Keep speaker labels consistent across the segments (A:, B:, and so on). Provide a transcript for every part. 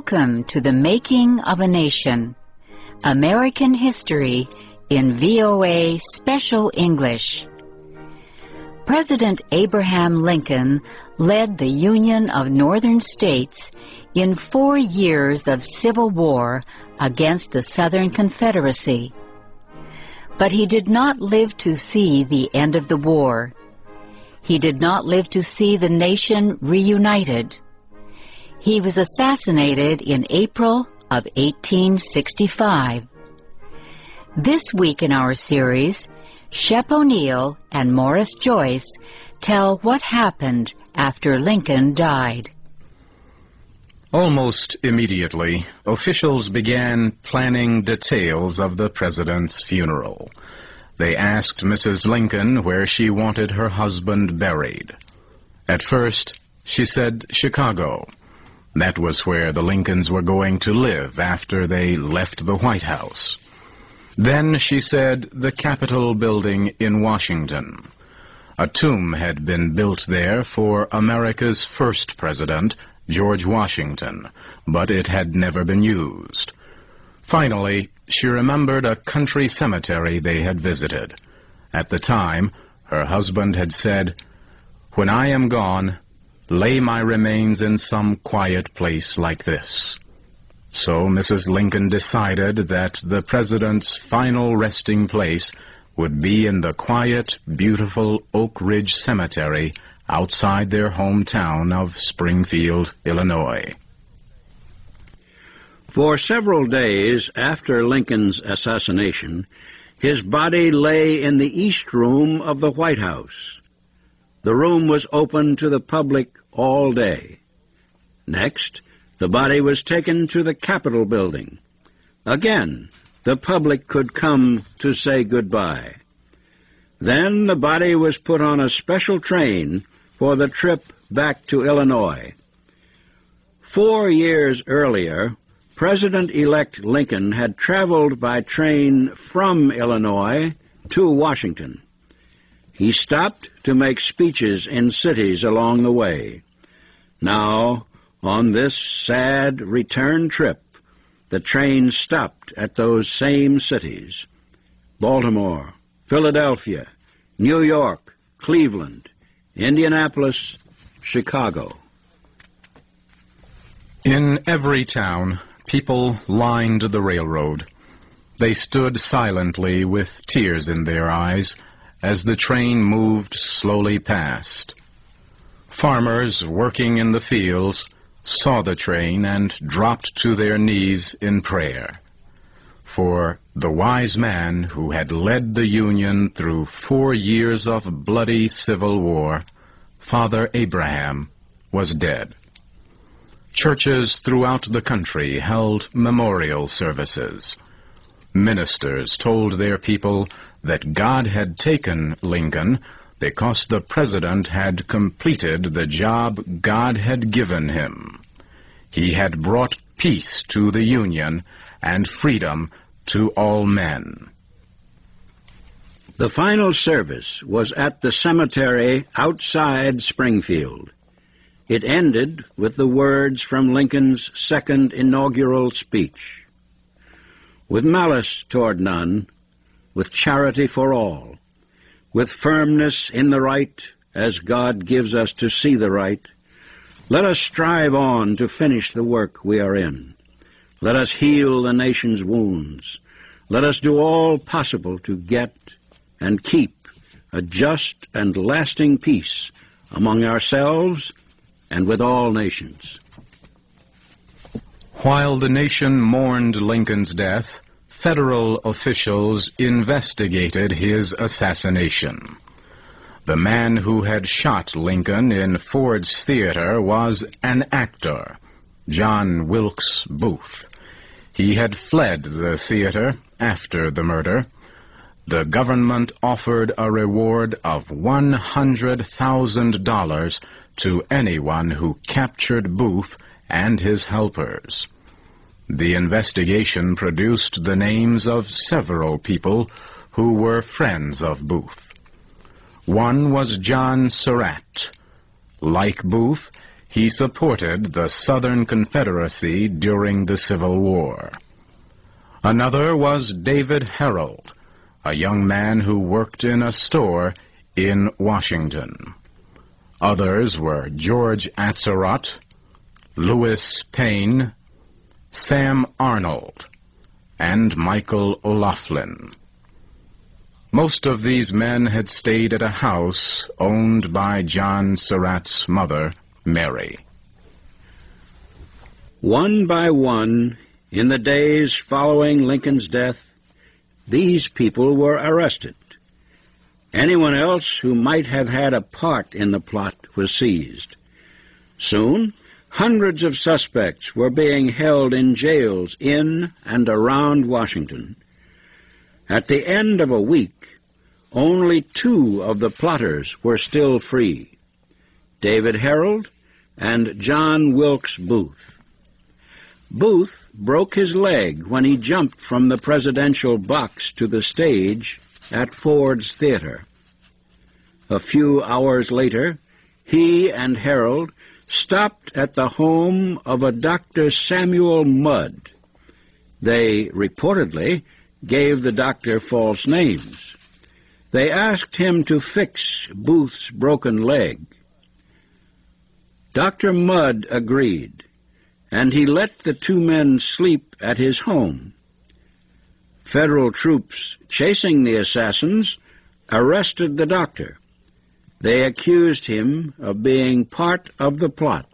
A: Welcome to the Making of a Nation, American History in VOA Special English. President Abraham Lincoln led the Union of Northern States in 4 years of civil war against the Southern Confederacy. But he did not live to see the end of the war. He did not live to see the nation reunited. He was assassinated in April of 1865. This week in our series, Shep O'Neill and Morris Joyce tell what happened after Lincoln died.
B: Almost immediately, officials began planning details of the president's funeral. They asked Mrs. Lincoln where she wanted her husband buried. At first, she said Chicago. That was where the Lincolns were going to live after they left the White House. Then she said the Capitol building in Washington. A tomb had been built there for America's first president, George Washington, but it had never been used. Finally, she remembered a country cemetery they had visited. At the time, her husband had said, "When I am gone, lay my remains in some quiet place like this." So Mrs. Lincoln decided that the president's final resting place would be in the quiet, beautiful Oak Ridge Cemetery outside their hometown of Springfield, Illinois.
C: For several days after Lincoln's assassination, his body lay in the East Room of the White House. The room was open to the public all day. Next, the body was taken to the Capitol building. Again, the public could come to say goodbye. Then the body was put on a special train for the trip back to Illinois. 4 years earlier, President-elect Lincoln had traveled by train from Illinois to Washington. He stopped to make speeches in cities along the way. Now, on this sad return trip, the train stopped at those same cities: Baltimore, Philadelphia, New York, Cleveland, Indianapolis, Chicago.
B: In every town, people lined the railroad. They stood silently with tears in their eyes as the train moved slowly past. Farmers working in the fields saw the train and dropped to their knees in prayer. For the wise man who had led the Union through 4 years of bloody civil war, Father Abraham, was dead. Churches throughout the country held memorial services. Ministers told their people that God had taken Lincoln because the president had completed the job God had given him. He had brought peace to the Union and freedom to all men.
C: The final service was at the cemetery outside Springfield. It ended with the words from Lincoln's second inaugural speech: "With malice toward none, with charity for all, with firmness in the right as God gives us to see the right, let us strive on to finish the work we are in. Let us heal the nation's wounds. Let us do all possible to get and keep a just and lasting peace among ourselves and with all nations."
B: While the nation mourned Lincoln's death, federal officials investigated his assassination. The man who had shot Lincoln in Ford's Theater was an actor, John Wilkes Booth. He had fled the theater after the murder. The government offered a reward of $100,000 to anyone who captured Booth and his helpers. The investigation produced the names of several people who were friends of Booth. One was John Surratt. Like Booth, He supported the Southern Confederacy during the Civil War. Another was David Herold, a young man who worked in a store in Washington. Others were George Atzerodt, Louis Payne, Sam Arnold, and Michael O'Laughlin. Most of these men had stayed at a house owned by John Surratt's mother, Mary.
C: One by one, in the days following Lincoln's death, these people were arrested. Anyone else who might have had a part in the plot was seized. Soon, hundreds of suspects were being held in jails in and around Washington. At the end of a week, only 2 of the plotters were still free, David Herold and John Wilkes Booth. Booth broke his leg when he jumped from the presidential box to the stage at Ford's Theater. A few hours later, he and Herold stopped at the home of a Dr. Samuel Mudd. They reportedly gave the doctor false names. They asked him to fix Booth's broken leg. Dr. Mudd agreed, and he let the 2 men sleep at his home. Federal troops chasing the assassins arrested the doctor. They accused him of being part of the plot.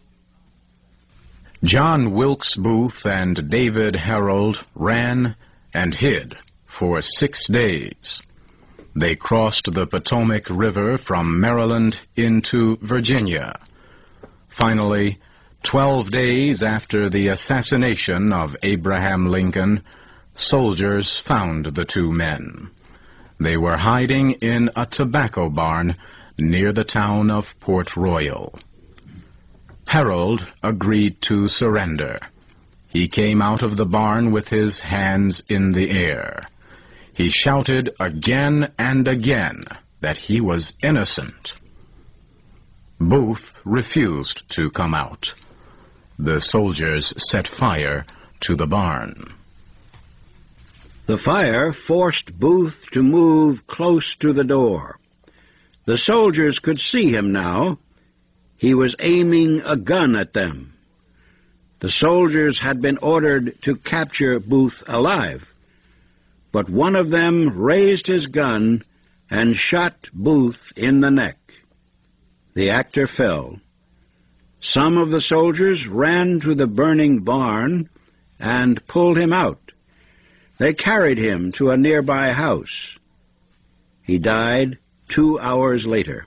B: John Wilkes Booth and David Herold ran and hid for 6 days. They crossed the Potomac River from Maryland into Virginia. Finally, 12 days after the assassination of Abraham Lincoln, soldiers found the 2 men. They were hiding in a tobacco barn near the town of Port Royal. Herold agreed to surrender. He came out of the barn with his hands in the air. He shouted again and again that he was innocent. Booth refused to come out. The soldiers set fire to the barn.
C: The fire forced Booth to move close to the door. The soldiers could see him now. He was aiming a gun at them. The soldiers had been ordered to capture Booth alive, but one of them raised his gun and shot Booth in the neck. The actor fell. Some of the soldiers ran to the burning barn and pulled him out. They carried him to a nearby house. He died 2 hours later.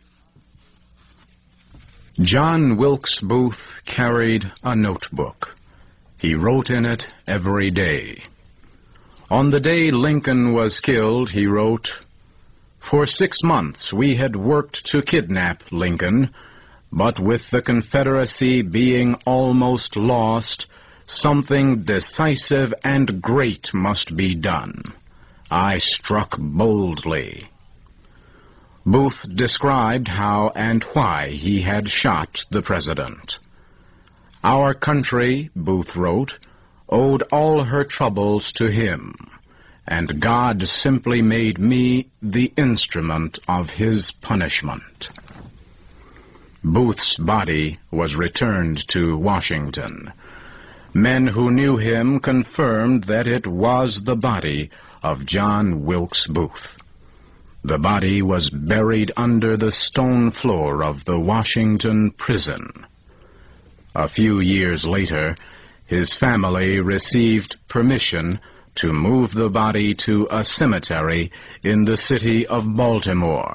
B: John Wilkes Booth carried a notebook. He wrote in it every day. On the day Lincoln was killed, he wrote, "For 6 months we had worked to kidnap Lincoln, but with the Confederacy being almost lost, something decisive and great must be done. I struck boldly." Booth described how and why he had shot the president. "Our country," Booth wrote, "owed all her troubles to him, and God simply made me the instrument of his punishment." Booth's body was returned to Washington. Men who knew him confirmed that it was the body of John Wilkes Booth. The body was buried under the stone floor of the Washington prison. A few years later, his family received permission to move the body to a cemetery in the city of Baltimore.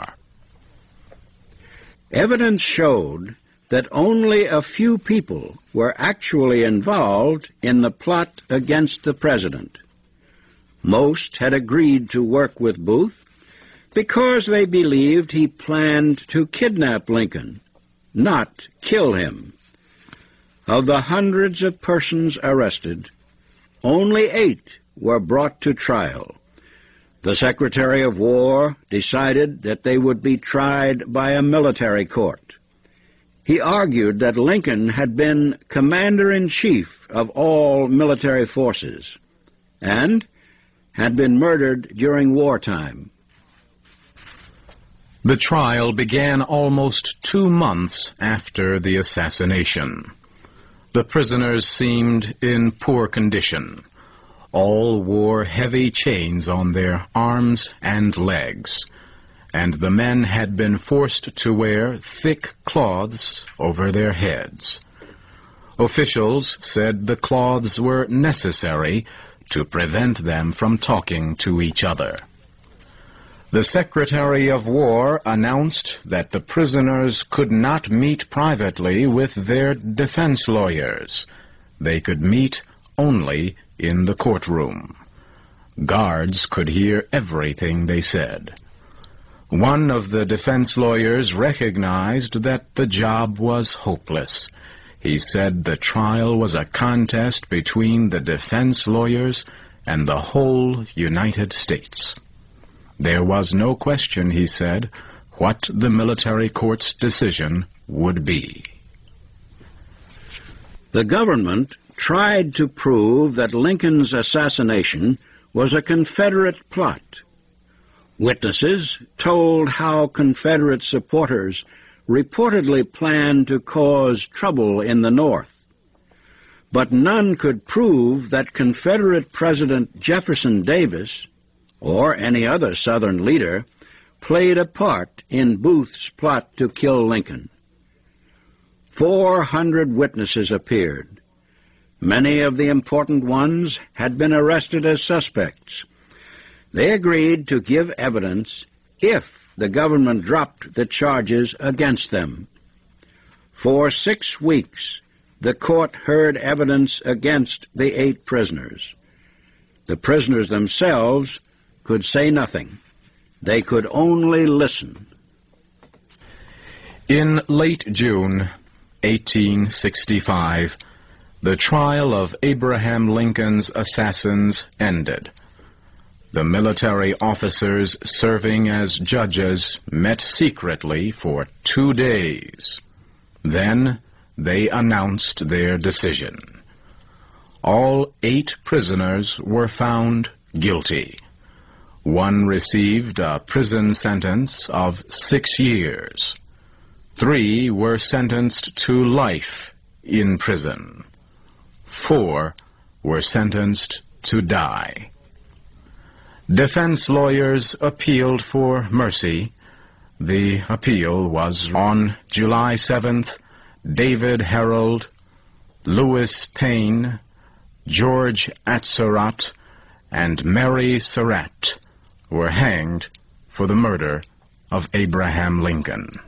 C: Evidence showed that only a few people were actually involved in the plot against the president. Most had agreed to work with Booth because they believed he planned to kidnap Lincoln, not kill him. Of the hundreds of persons arrested, only 8 were brought to trial. The Secretary of War decided that they would be tried by a military court. He argued that Lincoln had been commander-in-chief of all military forces and had been murdered during wartime.
B: The trial began almost 2 months after the assassination. The prisoners seemed in poor condition. All wore heavy chains on their arms and legs, and the men had been forced to wear thick cloths over their heads. Officials said the cloths were necessary to prevent them from talking to each other. The Secretary of War announced that the prisoners could not meet privately with their defense lawyers. They could meet only in the courtroom. Guards could hear everything they said. One of the defense lawyers recognized that the job was hopeless. He said the trial was a contest between the defense lawyers and the whole United States. There was no question, he said, what the military court's decision would be.
C: The government tried to prove that Lincoln's assassination was a Confederate plot. Witnesses told how Confederate supporters reportedly planned to cause trouble in the North. But none could prove that Confederate President Jefferson Davis, or any other Southern leader, played a part in Booth's plot to kill Lincoln. 400 witnesses appeared. Many of the important ones had been arrested as suspects. They agreed to give evidence if the government dropped the charges against them. For 6 weeks, the court heard evidence against the 8 prisoners. The prisoners themselves could say nothing. They could only listen.
B: In late June 1865, the trial of Abraham Lincoln's assassins ended. The military officers serving as judges met secretly for 2 days. Then they announced their decision. All 8 prisoners were found guilty. One received a prison sentence of 6 years. 3 were sentenced to life in prison. 4 were sentenced to die. Defense lawyers appealed for mercy. The appeal was on July 7th. David Herold, Louis Payne, George Atzerodt, and Mary Surratt were hanged for the murder of Abraham Lincoln.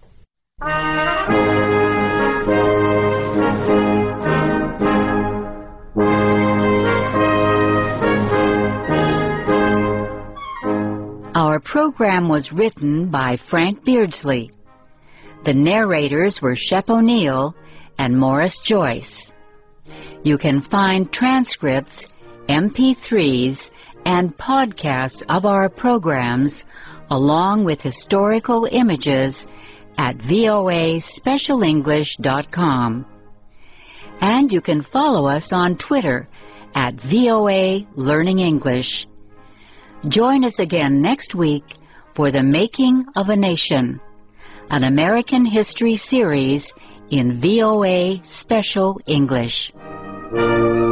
A: Our program was written by Frank Beardsley. The narrators were Shep O'Neill and Morris Joyce. You can find transcripts, MP3s, and podcasts of our programs, along with historical images, at voaspecialenglish.com. And you can follow us on Twitter at VOA Learning English. Join us again next week for The Making of a Nation, an American history series in VOA Special English.